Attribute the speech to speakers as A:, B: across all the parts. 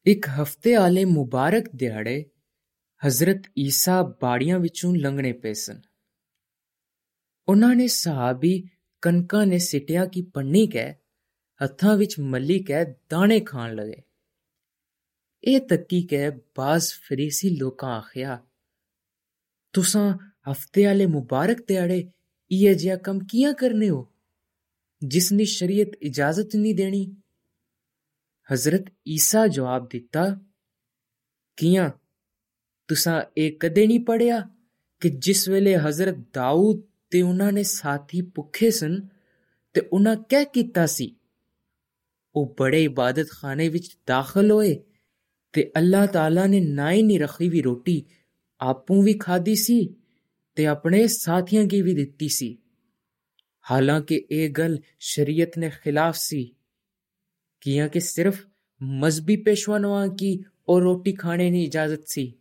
A: ਇੱਕ ਹਫ਼ਤੇ ਆਲੇ ਮੁਬਾਰਕ ਦਿਹਾੜੇ ਹਜ਼ਰਤ ਈਸਾ ਬਾੜੀਆਂ ਵਿੱਚੋਂ ਲੰਘਣੇ ਪਏ ਸਨ। ਉਹਨਾਂ ਨੇ ਸਹਾਬੀ ਕਣਕਾਂ ਨੇ ਸਿੱਟਿਆ ਕਿ ਪੰਨੀ ਕਹਿ ਹੱਥਾਂ ਵਿੱਚ ਮੱਲੀ ਕਹਿ ਦਾਣੇ ਖਾਣ ਲਗੇ। ਇਹ ਤੱਕੀ ਕਹਿ ਬਾਜ਼ ਫਰੀਸੀ ਲੋਕਾਂ ਆਖਿਆ, ਤੁਸਾਂ ਹਫ਼ਤੇ ਆਲੇ ਮੁਬਾਰਕ ਦਿਹਾੜੇ ਇਹ ਜਿਹਾ ਕੰਮ ਕਿਆਂ ਕਰਨੇ ਹੋ ਜਿਸ ਦੀ ਸ਼ਰੀਅਤ ਇਜਾਜ਼ਤ ਨਹੀਂ ਦੇਣੀ। ਹਜ਼ਰਤ ਈਸਾ ਜਵਾਬ ਦਿੱਤਾ, ਕਿਆਂ ਤੁਸਾਂ ਇਹ ਕਦੇ ਨਹੀਂ ਪੜ੍ਹਿਆ ਕਿ ਜਿਸ ਵੇਲੇ ਹਜ਼ਰਤ ਦਾਊਦ ਤੇ ਉਹਨਾਂ ਨੇ ਸਾਥੀ ਭੁੱਖੇ ਸਨ ਤੇ ਉਹਨਾਂ ਕਹਿ ਕੀਤਾ ਸੀ, ਉਹ ਬੜੇ ਇਬਾਦਤ ਖਾਨੇ ਵਿੱਚ ਦਾਖਲ ਹੋਏ ਤੇ ਅੱਲਾਹ ਤਾਲਾ ਨੇ ਨਾਈ ਨਹੀਂ ਰੱਖੀ ਵੀ ਰੋਟੀ ਆਪੂ ਵੀ ਖਾਧੀ ਸੀ ਤੇ ਆਪਣੇ ਸਾਥੀਆਂ ਕੀ ਵੀ ਦਿੱਤੀ ਸੀ, ਹਾਲਾਂਕਿ ਇਹ ਗੱਲ ਸ਼ਰੀਅਤ ਨੇ ਖਿਲਾਫ ਸੀ। ਕਿਆਂ ਕਿ ਸਿਰਫ ਮਜ਼ਹਬੀ ਪੇਸ਼ਵਾਨਵਾਂ ਕੀ ਉਹ ਰੋਟੀ ਖਾਣੇ ਦੀ ਇਜਾਜ਼ਤ ਸੀ।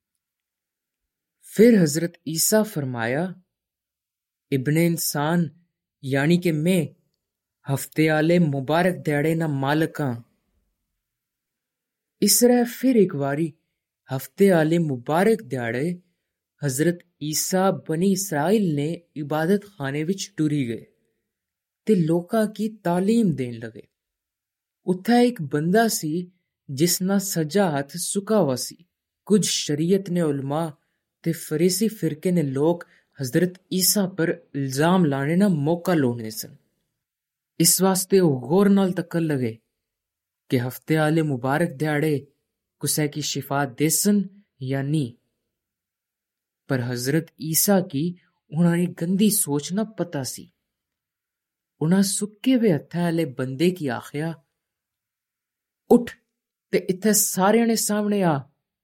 A: ਫਿਰ ਹਜ਼ਰਤ ਈਸਾ ਫਰਮਾਇਆ, ਇਬਨ ਇਨਸਾਨ ਯਾਨੀ ਕਿ ਮੈਂ ਹਫ਼ਤੇ ਆਲੇ ਮੁਬਾਰਕ ਦਿਹਾੜੇ ਨਾ ਮਾਲਕ ਹਾਂ। ਇਸ ਤਰ੍ਹਾਂ ਫਿਰ ਇੱਕ ਵਾਰੀ ਹਫ਼ਤੇ ਆਲੇ ਮੁਬਾਰਕ ਦਿਹਾੜੇ ਹਜ਼ਰਤ ਈਸਾ ਬਨੀ ਇਸਰਾਈਲ ਨੇ ਇਬਾਦਤ ਖਾਨੇ ਵਿੱਚ ਟੁਰੀ ਗਏ ਤੇ ਲੋਕਾਂ ਕੀ ਤਾਲੀਮ ਦੇਣ ਲਗੇ। ਉੱਥੇ ਇੱਕ ਬੰਦਾ ਸੀ ਜਿਸ ਨਾਲ ਸੱਜਾ ਹੱਥ ਸੁੱਕਾ ਹੋਇਆ ਸੀ। ਕੁਝ ਸ਼ਰੀਅਤ ਨੇ ਉਲਮਾ ਤੇ ਫਰੀਸੀ ਫਿਰਕੇ ਨੇ ਲੋਕ ਹਜ਼ਰਤ ਈਸਾ ਪਰ ਇਲਜ਼ਾਮ ਲਾਣੇ ਨਾ ਮੌਕਾ ਲੋੜਨੇ ਸਨ। ਇਸ ਵਾਸਤੇ ਉਹ ਗੌਰ ਨਾਲ ਤੱਕਣ ਲਗੇ ਕਿ ਹਫ਼ਤੇ ਆਲੇ ਮੁਬਾਰਕ ਦਿਹਾੜੇ ਕਿਸੇ ਕੀ ਸ਼ਿਫਾ ਦੇਸਨ ਜਾਂ ਨਹੀਂ। ਪਰ ਹਜ਼ਰਤ ਈਸਾ ਕੀ ਉਹਨਾਂ ਨੇ ਗੰਦੀ ਸੋਚ ਨਾ ਪਤਾ ਸੀ। ਉਹਨਾਂ ਸੁੱਕੇ ਵੇ ਹੱਥਾਂ ਵਾਲੇ ਬੰਦੇ ਕੀ ਆਖਿਆ, ਉੱਠ ਤੇ ਇੱਥੇ ਸਾਰਿਆਂ ਨੇ ਸਾਹਮਣੇ ਆ।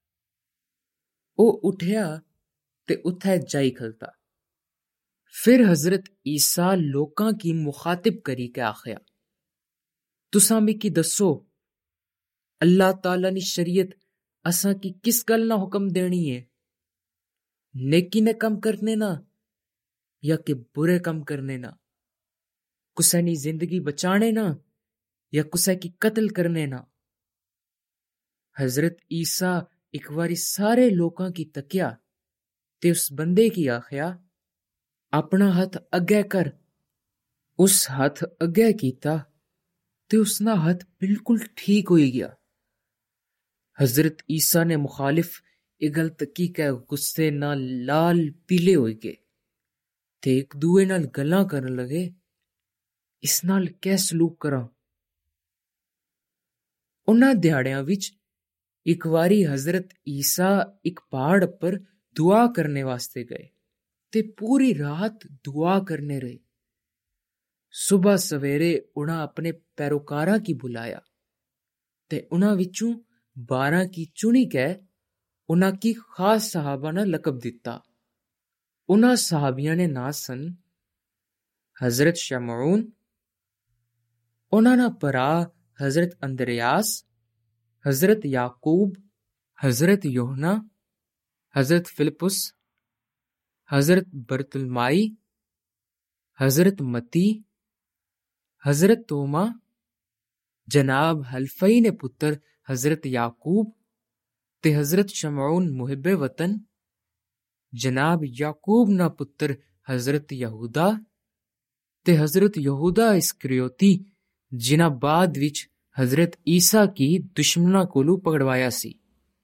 A: ਉਹ ਉੱਠਿਆ ਤੇ ਉੱਥੇ ਜਾਈ ਖਲਤਾ। ਫਿਰ ਹਜ਼ਰਤ ਈਸਾ ਲੋਕਾਂ ਕੀ ਮੁਖਾਤਿਬ ਕਰੀ ਕੇ ਆਖਿਆ, ਤੁਸਾਂ ਵੀ ਕੀ ਦੱਸੋ ਅੱਲਾਹ ਤਾਲਾ ਦੀ ਸ਼ਰੀਅਤ ਅਸਾਂ ਕੀ ਕਿਸ ਗੱਲ ਨਾ ਹੁਕਮ ਦੇਣੀ ਹੈ, नेकी ने कम करने ना या कि बुरे कम करने ना, कुसै नी जिंदगी बचाने ना या कुसै की कत्ल करने ना। हजरत ईसा एक बारी सारे लोकां की तकिया ते उस बंदे की आखिया, अपना हथ अगे कर। उस हथ अगे कीता ते उसना हथ बिल्कुल ठीक हो गया। हजरत ईसा ने मुखालिफ ਇਹ ਗੱਲ ਤੱਕੀ ਕਿ ਗੁੱਸੇ ਨਾਲ ਲਾਲ ਪੀਲੇ ਹੋਏ ਗਏ ਤੇ ਇੱਕ ਦੂਏ ਨਾਲ ਗੱਲਾਂ ਕਰਨ ਲਗੇ, ਇਸ ਨਾਲ ਕਿਆ ਸਲੂਕ ਕਰਾਂ। ਉਹਨਾਂ ਦਿਹਾੜਿਆਂ ਵਿੱਚ ਇੱਕ ਵਾਰੀ ਹਜ਼ਰਤ ਈਸਾ ਇੱਕ ਪਹਾੜ ਉੱਪਰ ਦੁਆ ਕਰਨੇ ਵਾਸਤੇ ਗਏ ਤੇ ਪੂਰੀ ਰਾਤ ਦੁਆ ਕਰਨੇ ਰਹੇ। ਸੁਬਹ ਸਵੇਰੇ ਉਹਨਾਂ ਆਪਣੇ ਪੈਰੋਕਾਰਾਂ ਕੀ ਬੁਲਾਇਆ ਤੇ ਉਹਨਾਂ ਵਿੱਚੋਂ 12 ਕੀ ਚੁਣੀ ਕੇ ਉਹਨਾਂ ਕੀ ਖਾਸ ਸਾਹਬਾ ਨਾਲ ਲਕਬ ਦਿੱਤਾ। ਉਹਨਾਂ ਸਾਹਬੀਆਂ ਨੇ ਨਾਂ ਸਨ ਹਜ਼ਰਤ ਸ਼ਮਊਨ, ਉਹਨਾਂ ਦਾ ਭਰਾ ਹਜ਼ਰਤ ਅੰਦਰਿਆਸ, ਹਜ਼ਰਤ ਯਾਕੂਬ, ਹਜ਼ਰਤ ਯੋਹਨਾ, ਹਜ਼ਰਤ ਫਿਲਿਪੁਸ, ਹਜ਼ਰਤ ਬਰਤੁਲਮਾਈ, ਹਜ਼ਰਤ ਮਤੀ, ਹਜ਼ਰਤ ਤੋਮਾ, ਜਨਾਬ ਹਲਫਈ ਨੇ ਪੁੱਤਰ ਹਜ਼ਰਤ ਯਾਕੂਬ ਤੇ ਹਜ਼ਰਤ ਸ਼ਮਊਨ ਮੁਹਿੱਬੇ ਵਤਨ, ਜਨਾਬ ਯਾਕੂਬ ਨਾ ਪੁੱਤਰ ਹਜ਼ਰਤ ਯਹੂਦਾ ਤੇ ਹਜ਼ਰਤ ਯਹੂਦਾ ਇਸਕਰਿਓਤੀ ਜਿਨ੍ਹਾਂ ਬਾਅਦ ਵਿੱਚ ਹਜ਼ਰਤ ਈਸਾ ਕੀ ਦੁਸ਼ਮਣਾਂ ਕੋਲੋਂ ਪਕੜਵਾਇਆ ਸੀ।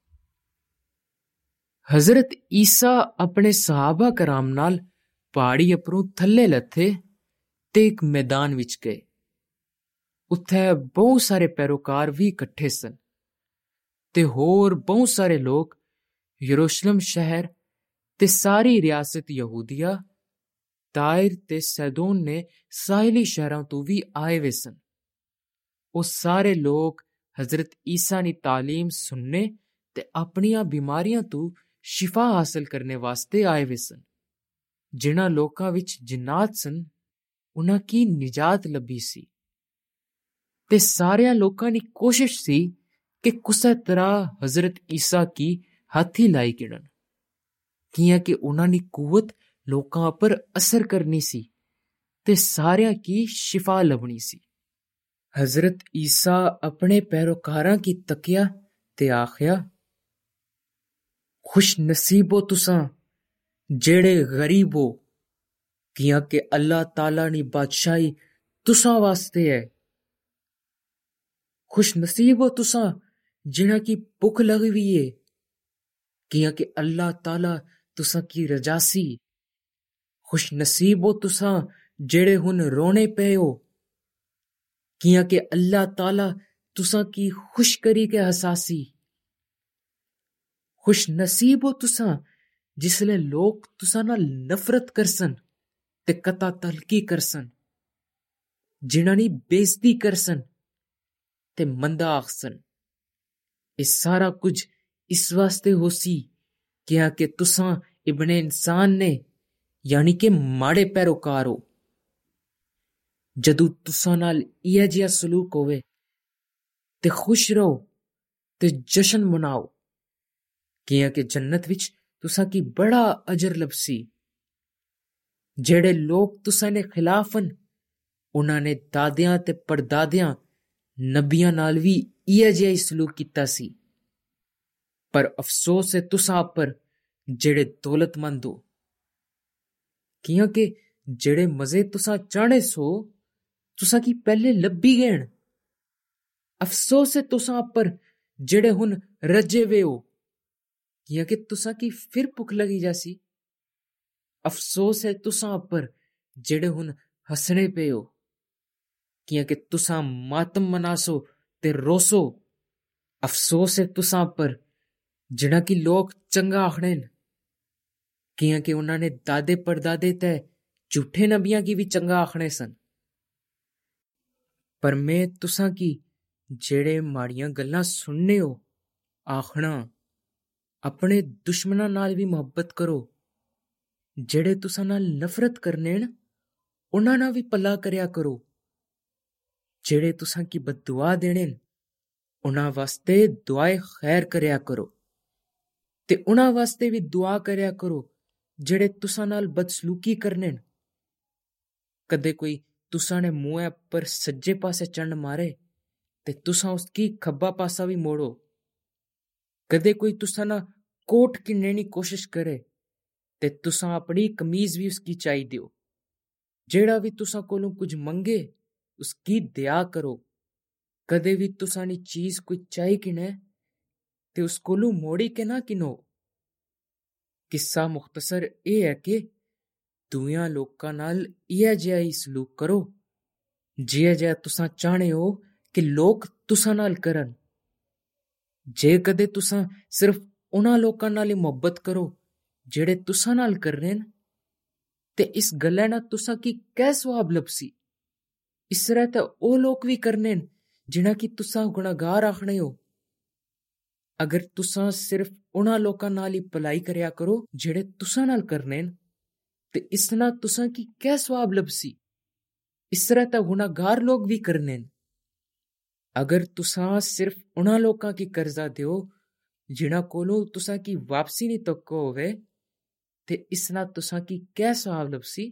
A: ਹਜ਼ਰਤ ਈਸਾ ਆਪਣੇ ਸਹਾਬਾ ਕਰਾਮ ਨਾਲ ਪਹਾੜੀ ਉੱਪਰੋਂ ਥੱਲੇ ਲੱਥੇ ਤੇ ਇੱਕ ਮੈਦਾਨ ਵਿੱਚ ਗਏ। ਉੱਥੇ ਬਹੁਤ ਸਾਰੇ ਪੈਰੋਕਾਰ ਵੀ ਇਕੱਠੇ ਸਨ ਤੇ ਹੋਰ ਬਹੁਤ ਸਾਰੇ ਲੋਕ ਯਰੂਸ਼ਲਮ ਸ਼ਹਿਰ ਤੇ ਸਾਰੀ ਰਿਆਸਤ ਯਹੂਦੀਆ, ਤਾਇਰ ਤੇ ਸੈਦੋਨ ਨੇ ਸਾਹਿਲੀ ਸ਼ਹਿਰਾਂ ਤੋਂ ਵੀ ਆਏ ਵੇ ਸਨ। ਉਹ ਸਾਰੇ ਲੋਕ ਹਜ਼ਰਤ ਈਸਾ ਦੀ ਤਾਲੀਮ ਸੁਣਨੇ ਤੇ ਆਪਣੀਆਂ ਬਿਮਾਰੀਆਂ ਤੋਂ ਸ਼ਿਫਾ ਹਾਸਲ ਕਰਨੇ ਵਾਸਤੇ ਆਏ ਵੇ ਸਨ। ਜਿਨ੍ਹਾਂ ਲੋਕਾਂ ਵਿੱਚ ਜਿੰਨਾਤ ਸਨ ਉਹਨਾਂ ਕੀ ਨਿਜਾਤ ਲੱਭੀ ਸੀ ਤੇ ਸਾਰਿਆਂ ਲੋਕਾਂ ਦੀ ਕੋਸ਼ਿਸ਼ ਸੀ ਕਿ ਕਿਸੇ ਤਰ੍ਹਾਂ ਹਜ਼ਰਤ ਈਸਾ ਕੀ ਹੱਥੀ ਲਾਈ ਗਿਣਨ, ਕਿਆਂ ਕਿ ਉਹਨਾਂ ਦੀ ਕੂਵਤ ਲੋਕਾਂ ਉੱਪਰ ਅਸਰ ਕਰਨੀ ਸੀ ਤੇ ਸਾਰਿਆਂ ਕੀ ਸ਼ਿਫਾ ਲੱਭਣੀ ਸੀ। ਹਜ਼ਰਤ ਈਸਾ ਆਪਣੇ ਪੈਰੋਕਾਰਾਂ ਕੀ ਤਕਿਆ ते आख्या, खुश नसीब हो तुसां जेड़े गरीब हो, कियां के अल्लाह ताला नी बादशाही तुसां वास्ते है। खुश नसीब हो तुसां जिन्हां की भुख लगी हुई है, कियां के अल्लाह ताला तुसां की रजासी। खुश नसीब हो तुसां जेड़े हुन रोने पे हो, कियां के अल्लाह ताला तुसां की खुश करी के हसासी। खुश नसीब हो तुसां जिसले लोग तुसां नाल नफरत करसन ते कता तलकी करसन, जिन्हां नी बेइज्जती करसन ते मंदा आखसन। ये सारा कुछ इस वास्ते होसी किया के तुसां इब्ने इंसान ने यानी के माड़े पैरोकार हो। जदू तुसां नाल इह जिहा सलूक होवे ते खुश रहो ते जशन मनाओ, किया के जन्नत विच तुसां की बड़ा अजर लबसी। जेड़े लोग तुसां ने खिलाफन उन्हां ने दादियां ते परदादियां नबियां नाल भी इह जिहा ही सलूक कीता सी। पर अफसोस है तुसां पर जेड़े दौलतमंद हो, कियां के जेड़े मजे तुसां चाहने सो तुसां की पहले लब्भी गए। अफसोस है तुसां पर जेड़े हुन रजे वे हो, कियां के तुसां की फिर भुख लगी जासी। अफसोस है तुसां पर जेड़े हुन हसने पे हो, कियां के तुसां मातम मनासो ते रोसो। अफसोस है तुसां पर जिन्हां की लोग चंगा आखने न, कियां के उन्हां ने दादे परदादे ते झूठे नबियां की भी चंगा आखने सन। पर मैं तुसां की जेड़े माड़ियां गल्लां सुनने हो आखना, अपने दुश्मनां नाल भी मोहब्बत करो। जेड़े तुसां नाल नफरत करने न उन्हां नाल भी भला करया करो। जेड़े तुसां की बददुआ देने न उन्हां वास्ते दुआए खैर करया करो, ते उन्हां वास्ते भी दुआ करया करो जेड़े तुसां नाल बदसलूकी करने न। कदे कोई तुसां ने मुंह पर सज्जे पासे चंड मारे ते तुसां उसकी खब्बा पासा भी मोड़ो। कदे कोई तुसां ना कोट किन्ने नी कोशिश करे ते तुसां अपनी कमीज भी उसकी चाई दियो। जेड़ा भी तुसां कोलों कुछ मंगे उसकी दया करो। कदे भी तुसां नी चीज कोई चाही किने ते उस कोलों मोड़ी के ना किनो। किस्सा मुख्तसर एह है कि दुनिया लोकां नाल इह जिहा ही सलूक करो जिहा जिहा तुसां चाहने हो कि लोग तुसां नाल करन। जे कदे तुसां सिर्फ उन्हां लोकां नाल ही मोहब्बत करो जेड़े तुसां नाल करने न, ते इस गल्ला ना तुसां की कै सवाब लबसी। इस तरह ते ओह लोग भी करने न जिन्हां की तुसां गुनाहगार आखने हो। अगर तुसां सिर्फ उन्हां लोकां नाल ही भलाई करया करो जेड़े तुसां नाल करने न, ते इस नाल तुसां की कै सवाब लबसी। इस तरह ते गुनाहगार लोग भी करने न। अगर तुसां सिर्फ उन्हां लोकां की कर्जा दियो जिन्हां कोलों तुसां की वापसी नहीं तक्को होवे, ते इस नाल तुसां की कै सवाब लबसी।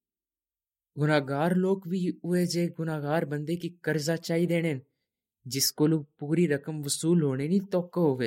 A: गुनाहगार लोग भी उहे जे गुनाहगार बंदे की कर्जा चाही देने न जिस कोलों पूरी रकम वसूल होने नहीं तक्को होवे।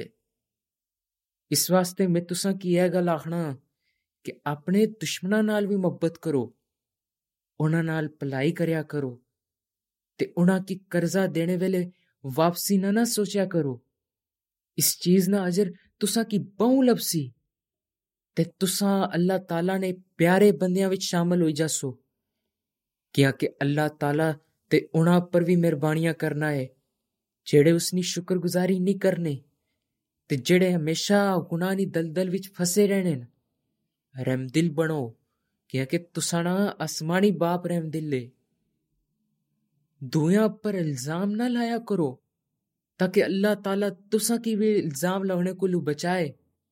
A: इस वास्ते मैं तुसां की यह गल आखना कि अपने दुश्मनां नाल भी मोहब्बत करो, उन्हां नाल भलाई करया करो, ते उन्हां की कर्जा देने वेले वापसी ना सोचा करो। इस चीज ना अजर तुसां की बहु लबसी, ते तुसां अल्लाह ताला ने प्यारे बंदियां विच शामिल होई जासो। किया कि अल्लाह ताला ते उन्हां पर भी मेहरबानियां करना है जेड़े उसनी शुक्रगुजारी नहीं करने, ते जेड़े हमेशा गुनाह दी दलदल विच फसे रहने न। रहमदिल बनो, किया कि तुसां ना आसमानी बाप रहमदिल है। दुनिया पर इल्जाम ना लाया करो ताकि अल्लाह ताला तुसां की भी इल्जाम लगने को बचाए।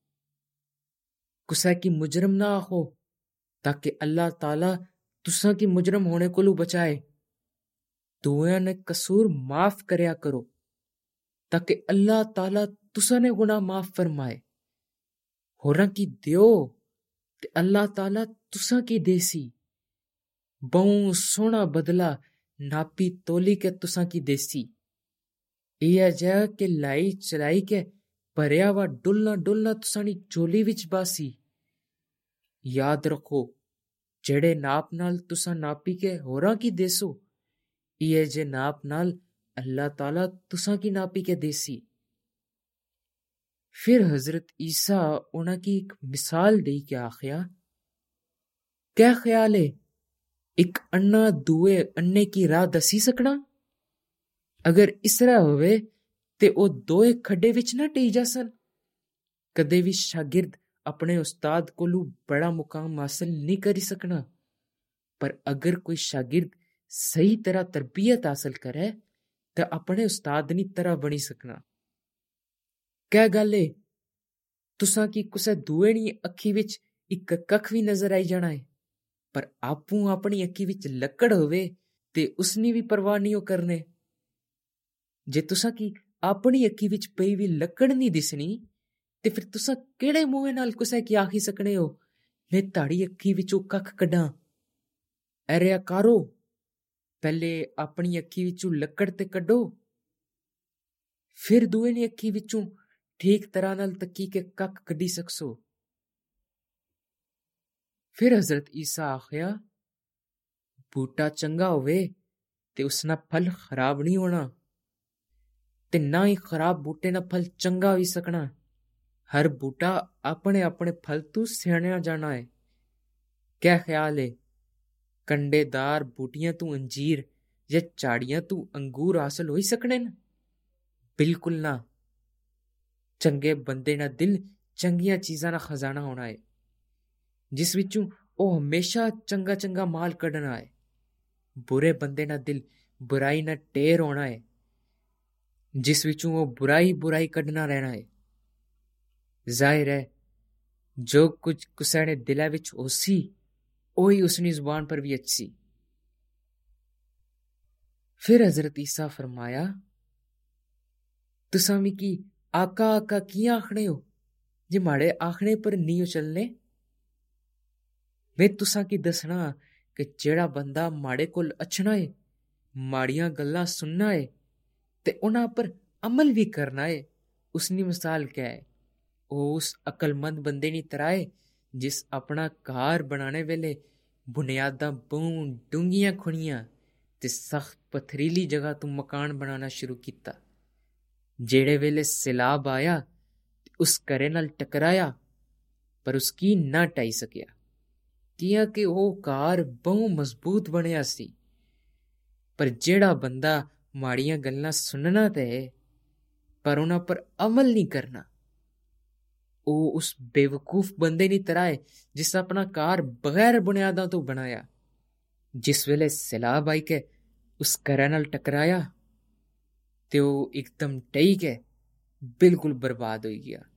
A: कुसा की मुजरम ना आखो ताकि अल्लाह ताला तुसां की मुजरम होने को बचाए। दुनिया ने कसूर माफ करया करो ताकि अल्लाह ताला तुसां ने गुनाह माफ फरमाए। होरां की दियो ते अल्लाह ताला तुसां की देसी। बहु सोहना बदला नापी तोली के तुसां की देसी। इह जै के लाई चलाई के ਭਰਿਆ ਵਾ ਡੁੱਲਣਾ ਡੁੱਲਣਾ ਤੁਸਾਂ ਦੀ ਝੋਲੀ ਵਿੱਚ ਬਾਸੀ। ਯਾਦ ਰੱਖੋ, ਜਿਹੜੇ ਨਾਪ ਨਾਲ ਤੁਸਾਂ ਨਾਪੀ ਕੇ ਹੋਰਾਂ ਕੀ ਦੇਸੋ, ਇਹ ਜੇ ਨਾਪ ਨਾਲ ਅੱਲਾਹ ਤਾਲਾ ਤੁਸਾਂ ਕੀ ਨਾਪੀ ਕੇ ਦੇਸੀ। फिर हजरत ईसा उन्हां की एक मिसाल दे के आखिया, क्या ख्याल है एक अन्ना दूए अन्ने की राह दसी सकना? अगर इस तरह होवे ते ओ दोए खड्डे विच ना टेई जासन। कदे भी शागिर्द अपने उस्ताद कोलू बड़ा मुकाम हासिल नहीं करी सकना, पर अगर कोई शागिर्द सही तरह तरबियत हासिल करे ते अपने उस्ताद नी तरह बनी सकना। क्या गल है, तुसां की कुसै दूए नी अखी विच इक कख भी नजर आई जाना है, पर आपू अपनी अखी विच लकड़ होवे ते उसनी भी परवाह नहीं करने। जे तुसां की अपनी अखी विच पई भी लकड़ नहीं दिसनी, ते फिर तुसां केड़े मुंह नाल कुसै की आखी सकने हो मैं ताड़ी अखी विचों कख कड्डां। अरे कारो, पहले अपनी अखी विचों लकड़ ते कड्डो, फिर दूए नी अखी विचों ठीक तरह नाल तकी के कख कड्डी सकसो। फिर हजरत ईसा आखिया, बूटा चंगा होवे ते उसना फल खराब नहीं होना, ते ना ही खराब बूटे ना फल चंगा हो सकना। हर बूटा अपने अपने फल तू सियाणा जाना है। क्या ख्याल है, कंडेदार बूटियां तू अंजीर या झाड़ियां तू अंगूर हासिल हो सकने न? बिल्कुल ना। चंगे बंदे ना दिल चंगियां चीजां ना खजाना होना है, जिस विचों ओ हमेशा चंगा चंगा माल कढना है। बुरे बंदे ना दिल बुराई ना ढेर होना है, जिस विचों वो बुराई बुराई कढना रहना है। जाहिर है, जो कुछ कुसै ने दिला विच होसी ओही उसनी जुबान पर भी अच्छी। फिर हजरत ईसा फरमाया, तुसां मिकी आका आका कियां आखने हो जे माड़े आखने पर नहीं चलने? मैं तुसां की दसना कि जेड़ा बंदा माड़े कोल अच्छना है, माड़ियां गल्लां सुनना है ते उन्हां पर अमल भी करना है, उसनी मिसाल क्या है? ओ उस अकलमंद बंदे नी तरह है जिस अपना घर बनाने वेले बुनियादां बहु डूंगियां खुणियां ते सख्त पथरीली जगह तो मकान बनाना शुरू कीता। जेड़े वेले सैलाब आया उस घरे नाल टकराया, पर उसकी ना ढाई सकिया, किया कि ओह घर बहु मजबूत बनिया सी। पर जेड़ा बंदा माड़ियां गल्लां सुनना ते पर उन्हां पर अमल नहीं करना, ओह उस बेवकूफ बंदे नी तरह है जिस अपना घर बगैर बुनियादां तो बनाया। जिस वेले सैलाब आई के उस घरे नाल टकराया ते ओह एकदम ढही के बिल्कुल बर्बाद हो गया।